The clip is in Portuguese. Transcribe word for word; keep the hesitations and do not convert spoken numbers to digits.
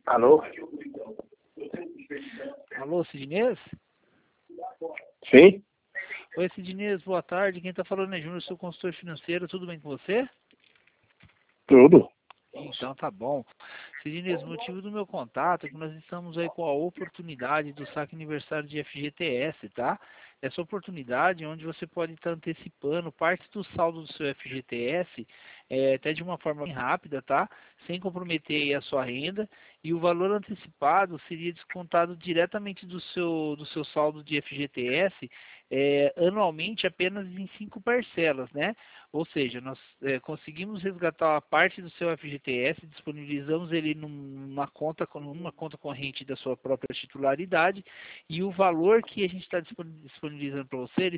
Alô? Alô, Sidnês? Sim? Oi, Sidnês, boa tarde. Quem está falando é Júnior, sou consultor financeiro. Tudo bem com você? Tudo. Então tá bom. Sidnês, o motivo do meu contato é que nós estamos aí com a oportunidade do saque aniversário de F G T S, tá? Essa oportunidade onde você pode estar antecipando parte do saldo do seu F G T S, é, até de uma forma bem rápida, tá? Sem comprometer aí a sua renda, e o valor antecipado seria descontado diretamente do seu, do seu saldo de F G T S, é, anualmente apenas em cinco parcelas, né? Ou seja, nós é, conseguimos resgatar a parte do seu F G T S, disponibilizamos ele numa conta, numa conta corrente da sua própria titularidade, e o valor que a gente está disponibilizando para você, ele